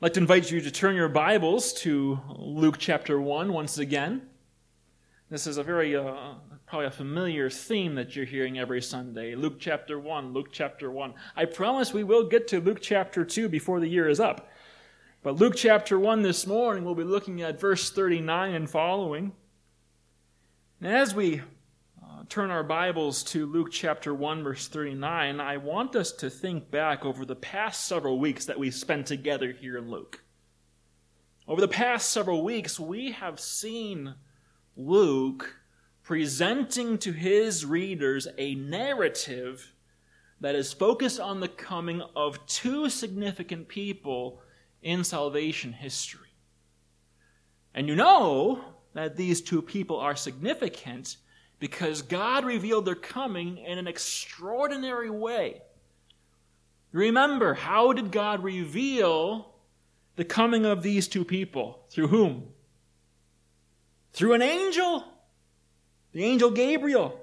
I'd like to invite you to turn your Bibles to Luke chapter 1 once again. This is a very, probably a familiar theme that you're hearing every Sunday. Luke chapter 1, Luke chapter 1. I promise we will get to Luke chapter 2 before the year is up. But Luke chapter 1 this morning, we'll be looking at verse 39 and following. And as we turn our Bibles to Luke chapter 1, verse 39, I want us to think back over the past several weeks that we spent together here in Luke. Over the past several weeks, we have seen Luke presenting to his readers a narrative that is focused on the coming of two significant people in salvation history. And you know that these two people are significant because God revealed their coming in an extraordinary way. Remember, how did God reveal the coming of these two people? Through whom? Through an angel. The angel Gabriel.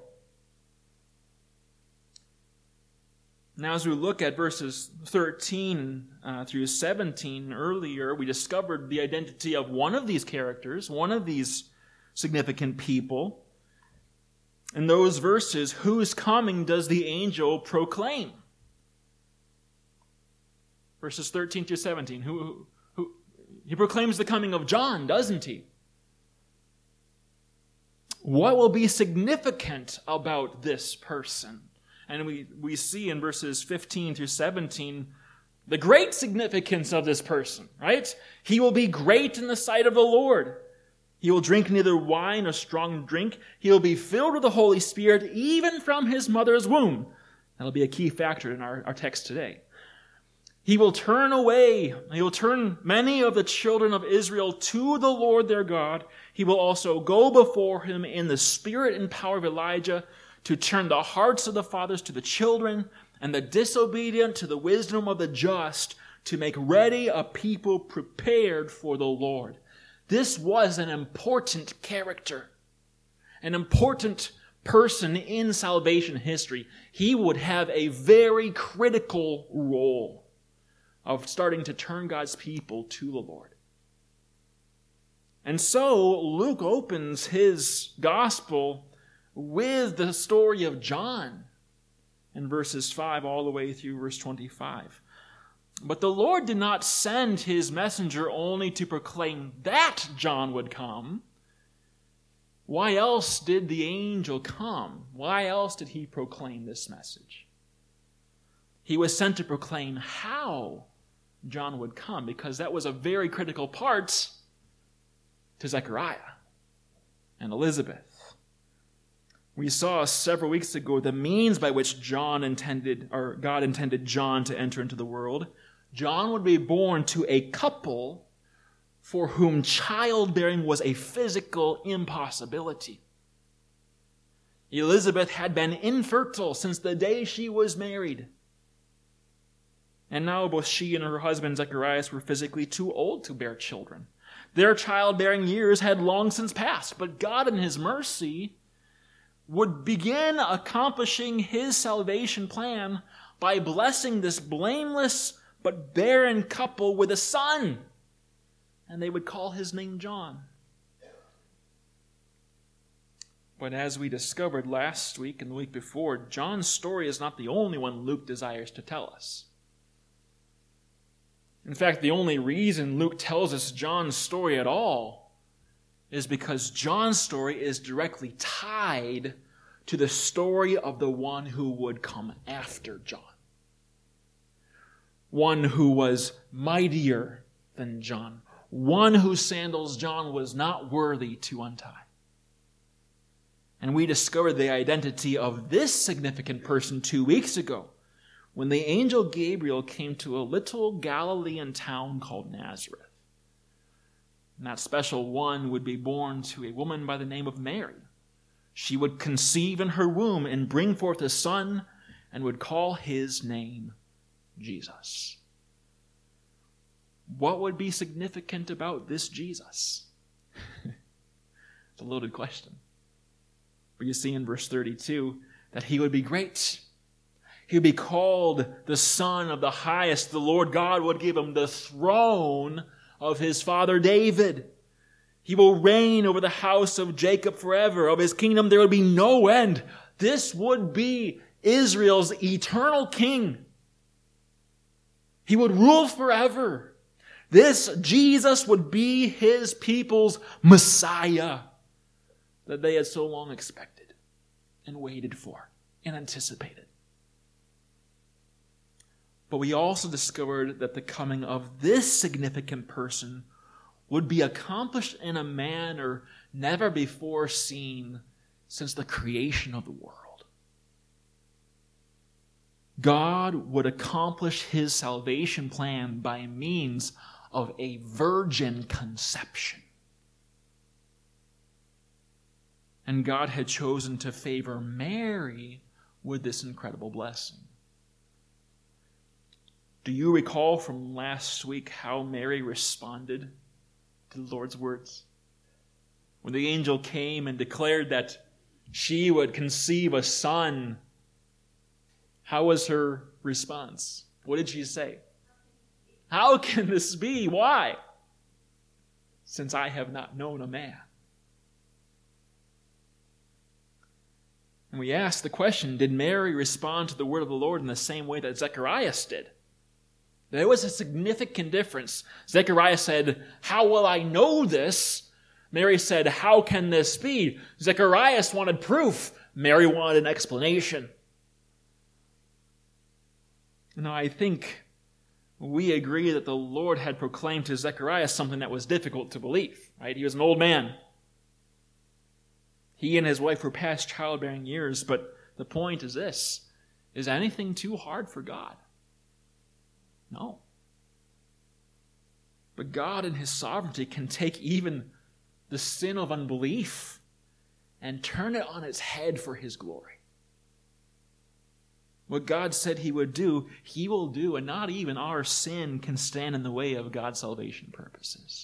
Now, as we look at verses 13 through 17 earlier, we discovered the identity of one of these characters, one of these significant people. In those verses, whose coming does the angel proclaim? Verses 13 through 17. He proclaims the coming of John, doesn't he? What will be significant about this person? And we see in verses 15 through 17 the great significance of this person, right? He will be great in the sight of the Lord. He will drink neither wine nor strong drink. He will be filled with the Holy Spirit even from his mother's womb. That'll be a key factor in our text today. He will turn many of the children of Israel to the Lord their God. He will also go before him in the spirit and power of Elijah to turn the hearts of the fathers to the children and the disobedient to the wisdom of the just, to make ready a people prepared for the Lord. This was an important character, an important person in salvation history. He would have a very critical role of starting to turn God's people to the Lord. And so Luke opens his gospel with the story of John in verses 5 all the way through verse 25. But the Lord did not send his messenger only to proclaim that John would come. Why else did the angel come? Why else did he proclaim this message? He was sent to proclaim how John would come, because that was a very critical part to Zechariah and Elizabeth. We saw several weeks ago the means by which God intended John to enter into the world. John would be born to a couple for whom childbearing was a physical impossibility. Elizabeth had been infertile since the day she was married. And now both she and her husband Zacharias were physically too old to bear children. Their childbearing years had long since passed, but God in his mercy would begin accomplishing his salvation plan by blessing this blameless but barren couple with a son. And they would call his name John. But as we discovered last week and the week before, John's story is not the only one Luke desires to tell us. In fact, the only reason Luke tells us John's story at all is because John's story is directly tied to the story of the one who would come after John. One who was mightier than John. One whose sandals John was not worthy to untie. And we discovered the identity of this significant person 2 weeks ago, when the angel Gabriel came to a little Galilean town called Nazareth. And that special one would be born to a woman by the name of Mary. She would conceive in her womb and bring forth a son, and would call his name Jesus. What would be significant about this Jesus? It's a loaded question. But you see in verse 32 that he would be great. He would be called the Son of the Highest. The Lord God would give him the throne of his father David. He will reign over the house of Jacob forever. Of his kingdom there would be no end. This would be Israel's eternal king. He would rule forever. This Jesus would be his people's Messiah that they had so long expected and waited for and anticipated. But we also discovered that the coming of this significant person would be accomplished in a manner never before seen since the creation of the world. God would accomplish his salvation plan by means of a virgin conception. And God had chosen to favor Mary with this incredible blessing. Do you recall from last week how Mary responded to the Lord's words? When the angel came and declared that she would conceive a son, how was her response? What did she say? How can this be? Why? Since I have not known a man. And we ask the question, did Mary respond to the word of the Lord in the same way that Zacharias did? There was a significant difference. Zechariah said, how will I know this? Mary said, how can this be? Zacharias wanted proof. Mary wanted an explanation. Now, I think we agree that the Lord had proclaimed to Zechariah something that was difficult to believe. Right? He was an old man. He and his wife were past childbearing years, but the point is this: is anything too hard for God? No. But God in his sovereignty can take even the sin of unbelief and turn it on its head for his glory. What God said he would do, he will do, and not even our sin can stand in the way of God's salvation purposes.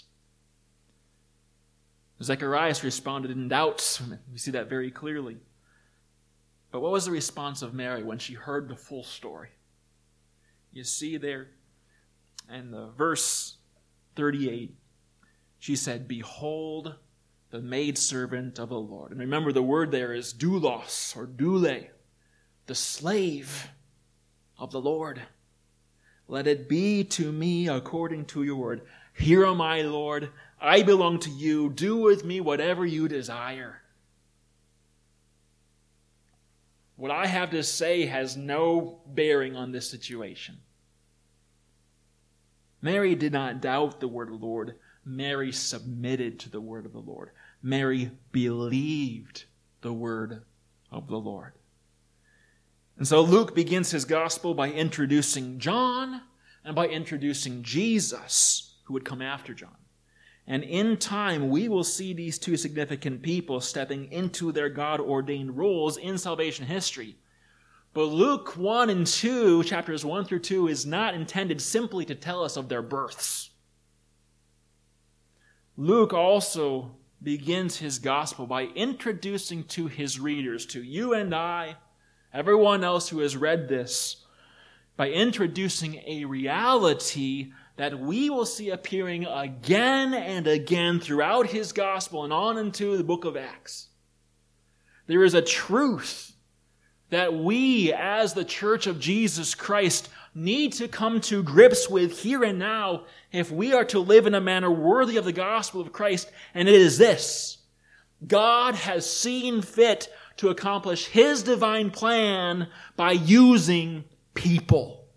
Zacharias responded in doubt. We see that very clearly. But what was the response of Mary when she heard the full story? You see there in the verse 38, she said, behold, the maidservant of the Lord. And remember, the word there is doulos or doule, the slave of the Lord. Let it be to me according to your word. Here am I, Lord. I belong to you. Do with me whatever you desire. What I have to say has no bearing on this situation. Mary did not doubt the word of the Lord. Mary submitted to the word of the Lord. Mary believed the word of the Lord. And so Luke begins his gospel by introducing John and by introducing Jesus, who would come after John. And in time, we will see these two significant people stepping into their God-ordained roles in salvation history. But Luke 1 and 2, chapters 1 through 2, is not intended simply to tell us of their births. Luke also begins his gospel by introducing to his readers, to you and I, everyone else who has read this, by introducing a reality that we will see appearing again and again throughout his gospel and on into the book of Acts. There is a truth that we, as the Church of Jesus Christ, need to come to grips with here and now if we are to live in a manner worthy of the gospel of Christ, and it is this: God has seen fit to accomplish his divine plan by using people.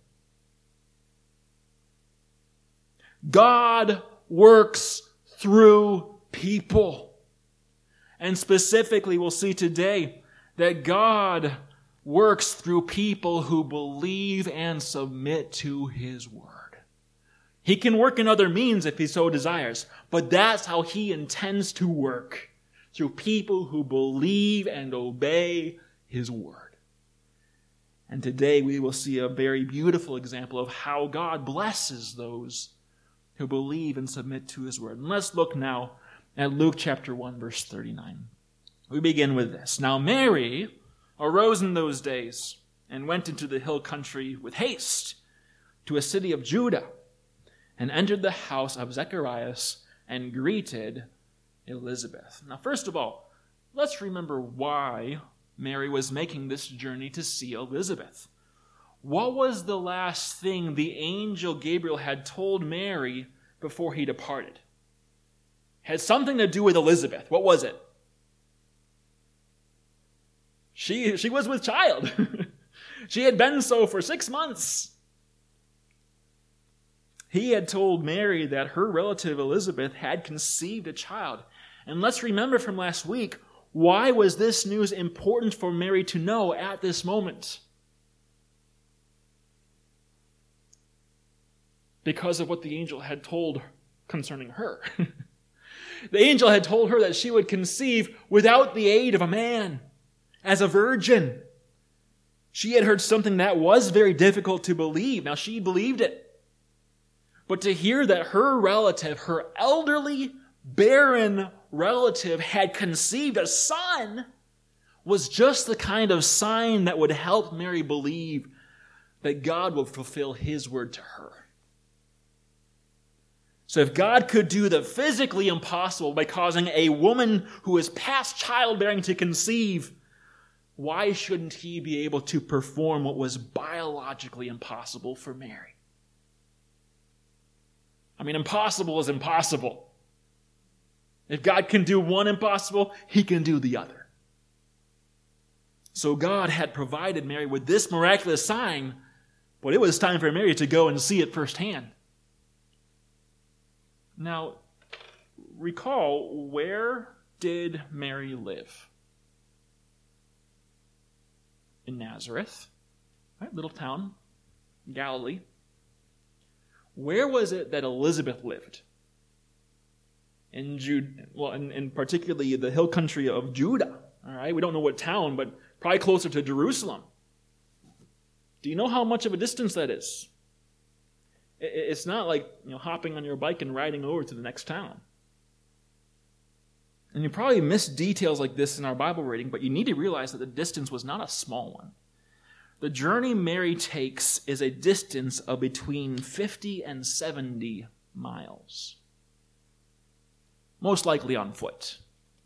God works through people. And specifically, we'll see today that God works through people who believe and submit to his word. He can work in other means if he so desires, but that's how he intends to work, through people who believe and obey his word. And today we will see a very beautiful example of how God blesses those who believe and submit to his word. And let's look now at Luke chapter 1, verse 39. We begin with this. Now Mary arose in those days and went into the hill country with haste to a city of Judah, and entered the house of Zacharias and greeted Elizabeth. Now, first of all, let's remember why Mary was making this journey to see Elizabeth. What was the last thing the angel Gabriel had told Mary before he departed? It had something to do with Elizabeth. What was it? She was with child. She had been so for 6 months. He had told Mary that her relative Elizabeth had conceived a child. And let's remember from last week, why was this news important for Mary to know at this moment? Because of what the angel had told concerning her. The angel had told her that she would conceive without the aid of a man, as a virgin. She had heard something that was very difficult to believe. Now, she believed it. But to hear that her relative, her elderly, barren relative, had conceived a son was just the kind of sign that would help Mary believe that God would fulfill his word to her. So if God could do the physically impossible by causing a woman who is past childbearing to conceive, why shouldn't he be able to perform what was biologically impossible for Mary? I mean, impossible is impossible. If God can do one impossible, he can do the other. So God had provided Mary with this miraculous sign, but it was time for Mary to go and see it firsthand. Now, recall, where did Mary live? In Nazareth, right? Little town, Galilee. Where was it that Elizabeth lived? In particularly the hill country of Judah. All right, we don't know what town, but probably closer to Jerusalem. Do you know how much of a distance that is? It's not like hopping on your bike and riding over to the next town. And you probably missed details like this in our Bible reading, but you need to realize that the distance was not a small one. The journey Mary takes is a distance of between 50 and 70 miles. Most likely on foot.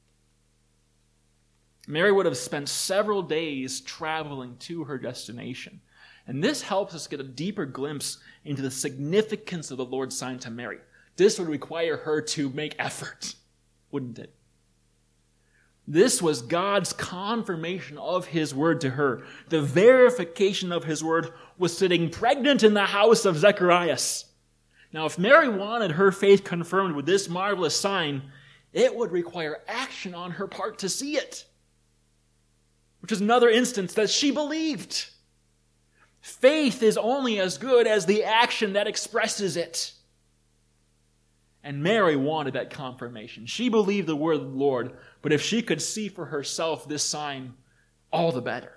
Mary would have spent several days traveling to her destination. And this helps us get a deeper glimpse into the significance of the Lord's sign to Mary. This would require her to make effort, wouldn't it? This was God's confirmation of his word to her. The verification of his word was sitting pregnant in the house of Zacharias. Now, if Mary wanted her faith confirmed with this marvelous sign, it would require action on her part to see it. Which is another instance that she believed. Faith is only as good as the action that expresses it. And Mary wanted that confirmation. She believed the word of the Lord, but if she could see for herself this sign, all the better.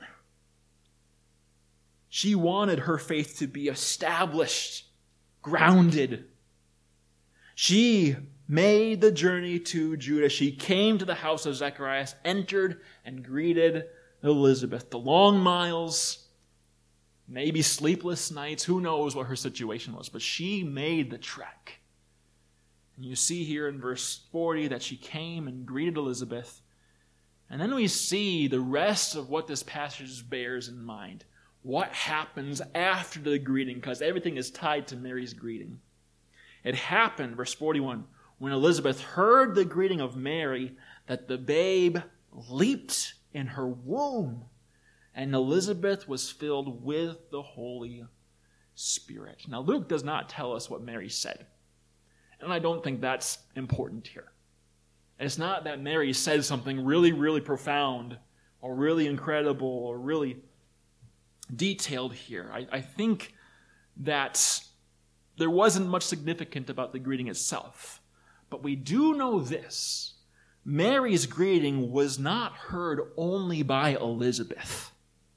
She wanted her faith to be established, grounded. She made the journey to Judah. She came to the house of Zacharias, entered and greeted Elizabeth. The long miles, maybe sleepless nights, who knows what her situation was, but she made the trek. And you see here in verse 40 that she came and greeted Elizabeth. And then we see the rest of what this passage bears in mind. What happens after the greeting, because everything is tied to Mary's greeting. It happened, verse 41, when Elizabeth heard the greeting of Mary, that the babe leaped in her womb, and Elizabeth was filled with the Holy Spirit. Now, Luke does not tell us what Mary said. And I don't think that's important here. It's not that Mary said something really, really profound or really incredible or really detailed here. I think that there wasn't much significant about the greeting itself. But we do know this. Mary's greeting was not heard only by Elizabeth.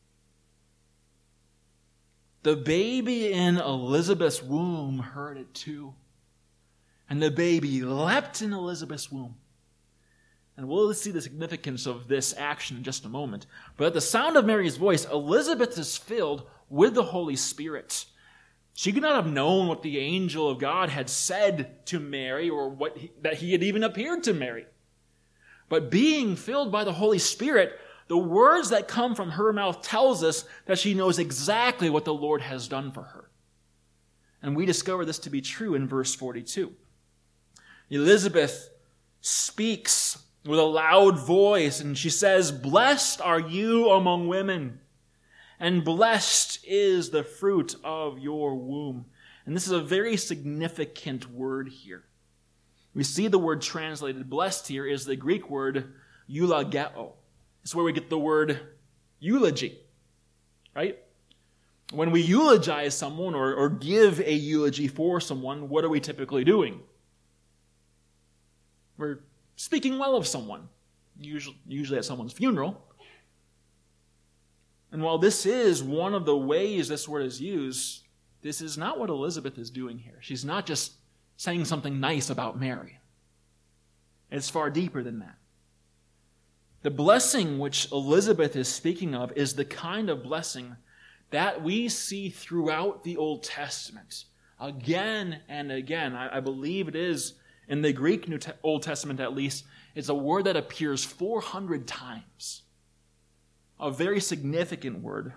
The baby in Elizabeth's womb heard it too. And the baby leapt in Elizabeth's womb. And we'll see the significance of this action in just a moment. But at the sound of Mary's voice, Elizabeth is filled with the Holy Spirit. She could not have known what the angel of God had said to Mary or that he had even appeared to Mary. But being filled by the Holy Spirit, the words that come from her mouth tells us that she knows exactly what the Lord has done for her. And we discover this to be true in verse 42. Elizabeth speaks with a loud voice, and she says, "Blessed are you among women, and blessed is the fruit of your womb." And this is a very significant word here. We see the word translated blessed here is the Greek word eulogeo. It's where we get the word eulogy, right? When we eulogize someone or give a eulogy for someone, what are we typically doing? We're speaking well of someone, usually at someone's funeral. And while this is one of the ways this word is used, this is not what Elizabeth is doing here. She's not just saying something nice about Mary. It's far deeper than that. The blessing which Elizabeth is speaking of is the kind of blessing that we see throughout the Old Testament. Again and again. I believe it is in the Greek Old Testament at least. It's a word that appears 400 times. A very significant word.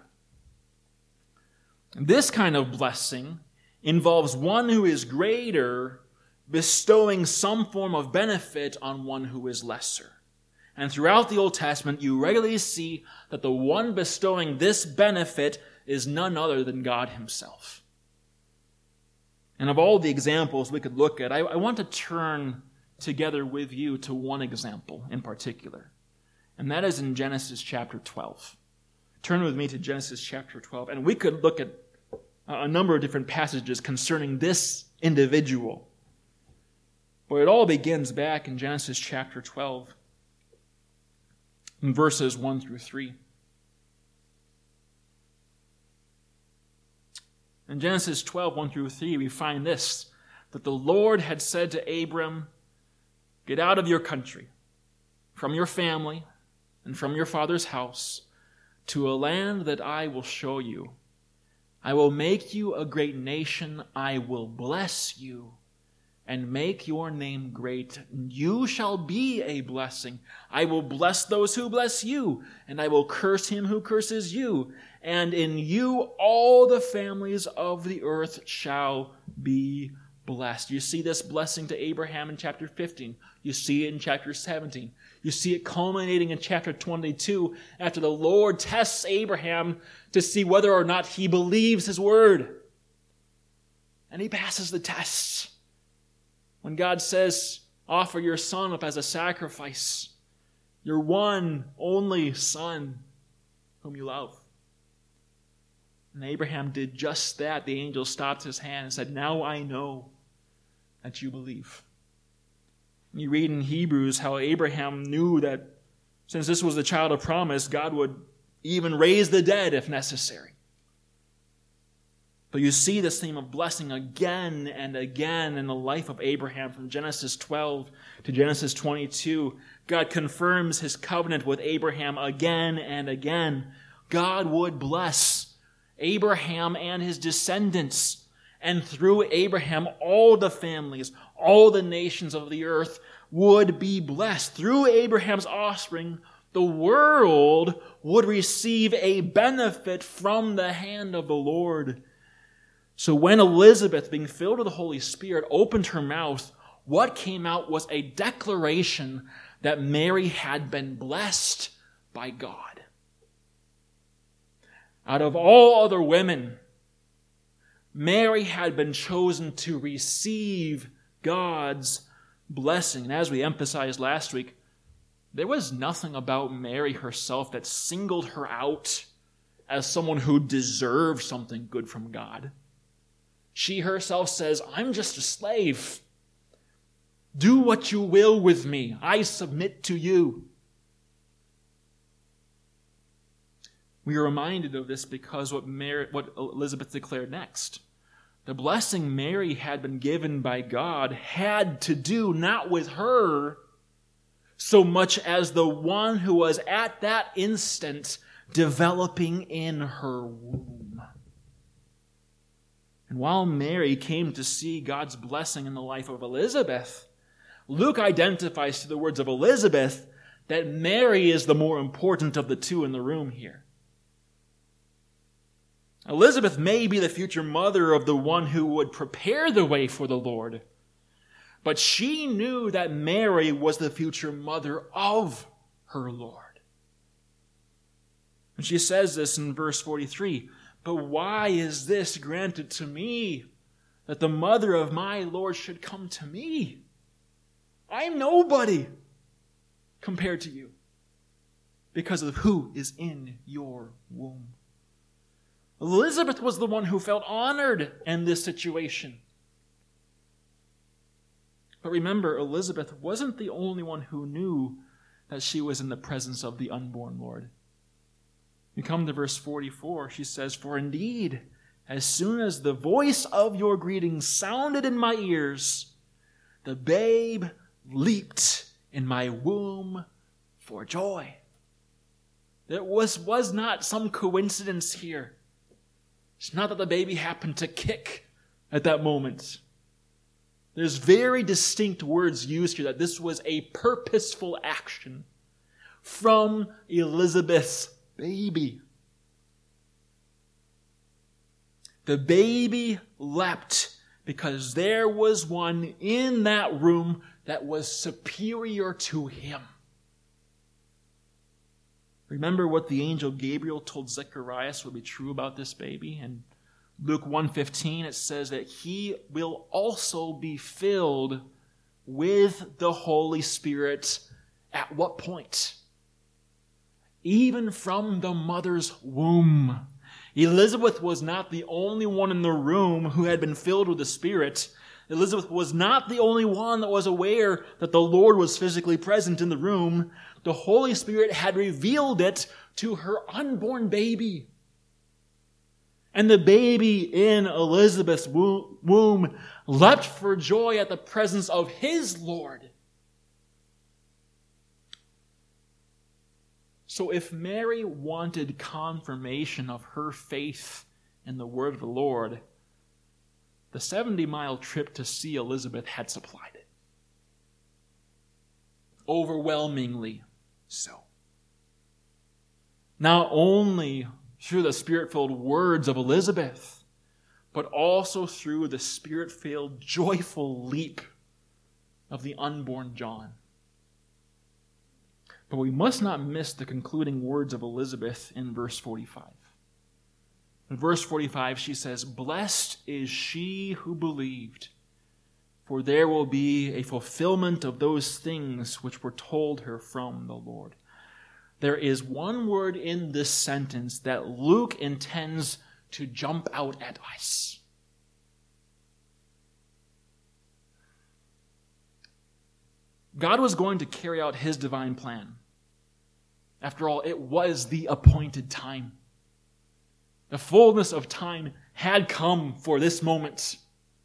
This kind of blessing involves one who is greater bestowing some form of benefit on one who is lesser. And throughout the Old Testament, you regularly see that the one bestowing this benefit is none other than God himself. And of all the examples we could look at, I want to turn together with you to one example in particular. And that is in Genesis chapter 12. Turn with me to Genesis chapter 12. And we could look at a number of different passages concerning this individual. But it all begins back in Genesis chapter 12, in verses 1 through 3. In Genesis 12, 1 through 3, we find this, that the Lord had said to Abram, "Get out of your country, from your family, and from your father's house, to a land that I will show you. I will make you a great nation. I will bless you and make your name great. You shall be a blessing. I will bless those who bless you, and I will curse him who curses you. And in you all the families of the earth shall be blessed." You see this blessing to Abraham in chapter 15. You see it in chapter 17. You see it culminating in chapter 22 after the Lord tests Abraham to see whether or not he believes his word. And he passes the test. When God says, "Offer your son up as a sacrifice, your one only son whom you love." And Abraham did just that. The angel stopped his hand and said, "Now I know that you believe." You read in Hebrews how Abraham knew that since this was the child of promise, God would even raise the dead if necessary. But you see this theme of blessing again and again in the life of Abraham from Genesis 12 to Genesis 22. God confirms his covenant with Abraham again and again. God would bless Abraham and his descendants. And through Abraham, all the families, all the nations of the earth would be blessed. Through Abraham's offspring, the world would receive a benefit from the hand of the Lord. So when Elizabeth, being filled with the Holy Spirit, opened her mouth, what came out was a declaration that Mary had been blessed by God. Out of all other women, Mary had been chosen to receive God's blessing. And as we emphasized last week, there was nothing about Mary herself that singled her out as someone who deserved something good from God. She herself says, "I'm just a slave. Do what you will with me. I submit to you." We are reminded of this because what Elizabeth declared next. The blessing Mary had been given by God had to do not with her so much as the one who was at that instant developing in her womb. And while Mary came to see God's blessing in the life of Elizabeth, Luke identifies through the words of Elizabeth that Mary is the more important of the two in the room here. Elizabeth may be the future mother of the one who would prepare the way for the Lord, but she knew that Mary was the future mother of her Lord. And she says this in verse 43, "But why is this granted to me, that the mother of my Lord should come to me? I'm nobody compared to you, because of who is in your womb." Elizabeth was the one who felt honored in this situation. But remember, Elizabeth wasn't the only one who knew that she was in the presence of the unborn Lord. You come to verse 44, she says, "For indeed, as soon as the voice of your greeting sounded in my ears, the babe leaped in my womb for joy." There was not some coincidence here. It's not that the baby happened to kick at that moment. There's very distinct words used here that this was a purposeful action from Elizabeth's baby. The baby leapt because there was one in that room that was superior to him. Remember what the angel Gabriel told Zechariah would be true about this baby? In Luke 1:15, it says that he will also be filled with the Holy Spirit. At what point? Even from the mother's womb. Elizabeth was not the only one in the room who had been filled with the Spirit. Elizabeth was not the only one that was aware that the Lord was physically present in the room. The Holy Spirit had revealed it to her unborn baby. And the baby in Elizabeth's womb leapt for joy at the presence of his Lord. So if Mary wanted confirmation of her faith in the word of the Lord, the 70-mile trip to see Elizabeth had supplied it. Overwhelmingly so. Not only through the Spirit-filled words of Elizabeth, but also through the Spirit-filled joyful leap of the unborn John. But we must not miss the concluding words of Elizabeth in verse 45. In verse 45, she says, "Blessed is she who believed, for there will be a fulfillment of those things which were told her from the Lord." There is one word in this sentence that Luke intends to jump out at us. God was going to carry out his divine plan. After all, it was the appointed time. The fullness of time had come for this moment.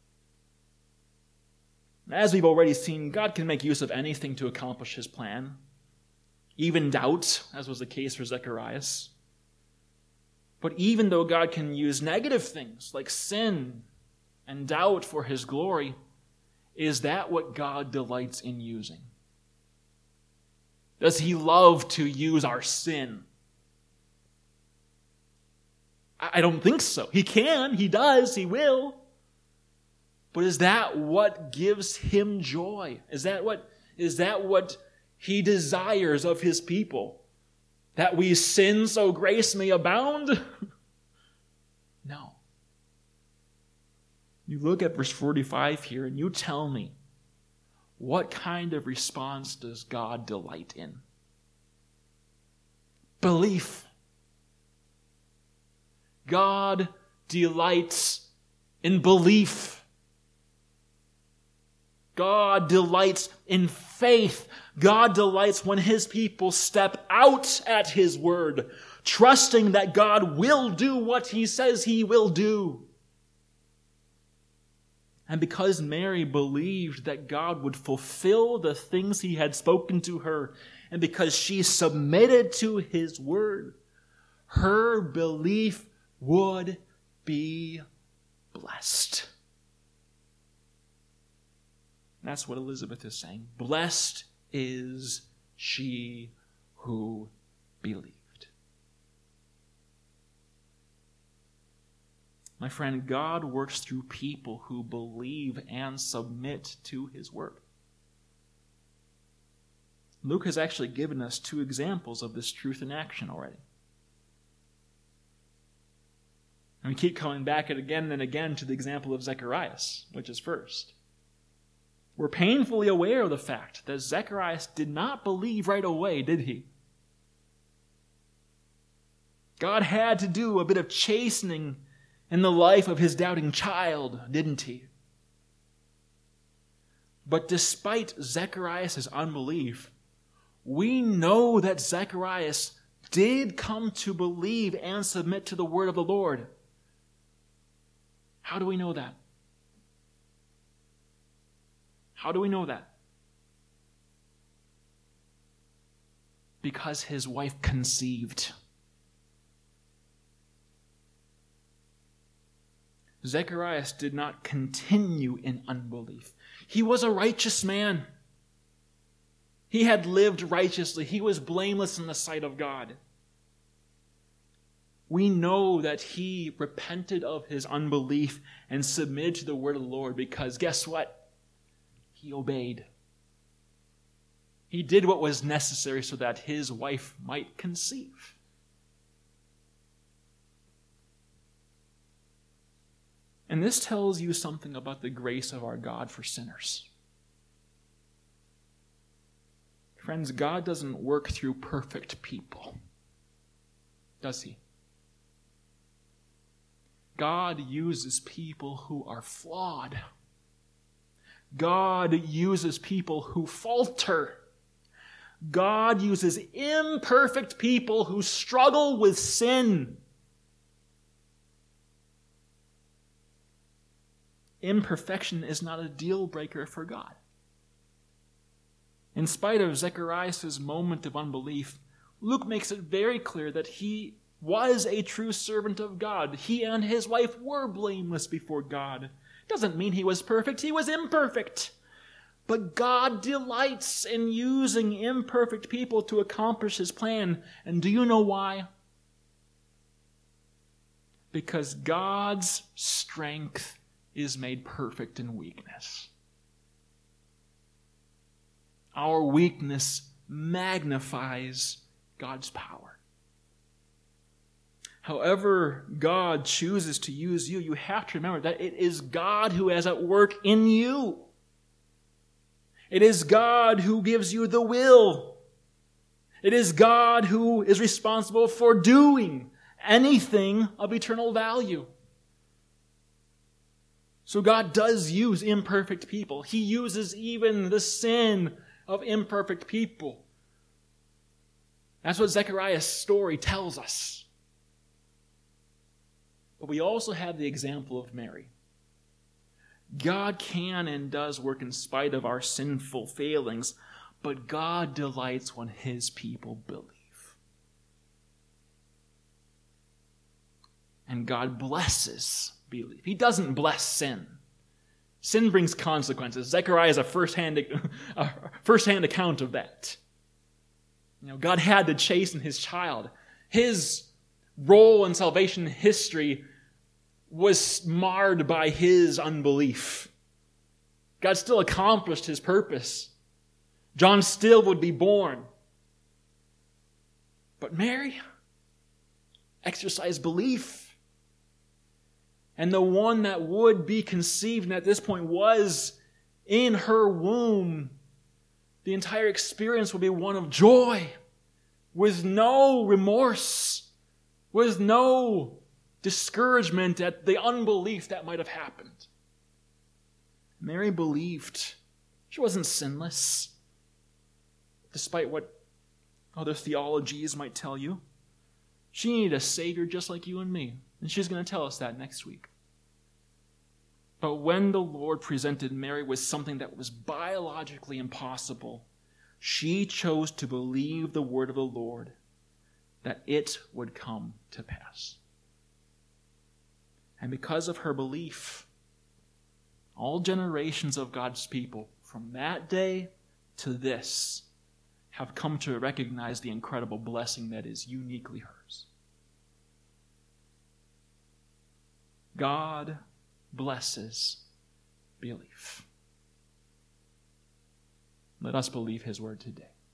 As we've already seen, God can make use of anything to accomplish his plan. Even doubt, as was the case for Zechariah. But even though God can use negative things like sin and doubt for his glory, is that what God delights in using? Does he love to use our sin? I don't think so. He can, he does, he will. But is that what gives him joy? Is that what he desires of his people? That we sin so grace may abound? No. You look at verse 45 here and you tell me, what kind of response does God delight in? Belief. God delights in belief. God delights in faith. God delights when his people step out at his word, trusting that God will do what he says he will do. And because Mary believed that God would fulfill the things he had spoken to her, and because she submitted to his word, her belief would be blessed. That's what Elizabeth is saying. Blessed is she who believed. My friend, God works through people who believe and submit to his word. Luke has actually given us 2 examples of this truth in action already. And we keep coming back again and again to the example of Zacharias, which is first. We're painfully aware of the fact that Zacharias did not believe right away, did he? God had to do a bit of chastening in the life of his doubting child, didn't he? But despite Zacharias' unbelief, we know that Zacharias did come to believe and submit to the word of the Lord. How do we know that? How do we know that? Because his wife conceived. Zacharias did not continue in unbelief. He was a righteous man. He had lived righteously. He was blameless in the sight of God. We know that he repented of his unbelief and submitted to the word of the Lord because guess what? He obeyed. He did what was necessary so that his wife might conceive. And this tells you something about the grace of our God for sinners. Friends, God doesn't work through perfect people, does he? God uses people who are flawed. God uses people who falter. God uses imperfect people who struggle with sin. Imperfection is not a deal breaker for God. In spite of Zacharias' moment of unbelief, Luke makes it very clear that he was a true servant of God. He and his wife were blameless before God. Doesn't mean he was perfect. He was imperfect. But God delights in using imperfect people to accomplish his plan. And do you know why? Because God's strength is made perfect in weakness. Our weakness magnifies God's power. However God chooses to use you, you have to remember that it is God who is at work in you. It is God who gives you the will. It is God who is responsible for doing anything of eternal value. So God does use imperfect people. He uses even the sin of imperfect people. That's what Zechariah's story tells us. But we also have the example of Mary. God can and does work in spite of our sinful failings, but God delights when his people believe. And God blesses belief. He doesn't bless sin. Sin brings consequences. Zechariah is a first-hand account of that. God had to chasten his child. His role in salvation history was marred by his unbelief. God still accomplished his purpose. John still would be born. But Mary exercised belief. And the one that would be conceived, and at this point was in her womb, the entire experience will be one of joy, with no remorse, with no discouragement at the unbelief that might have happened. Mary believed. She wasn't sinless, despite what other theologies might tell you. She needed a Savior just like you and me. And she's going to tell us that next week. But when the Lord presented Mary with something that was biologically impossible, she chose to believe the word of the Lord, that it would come to pass. And because of her belief, all generations of God's people, from that day to this, have come to recognize the incredible blessing that is uniquely hers. God blesses belief. Let us believe his word today.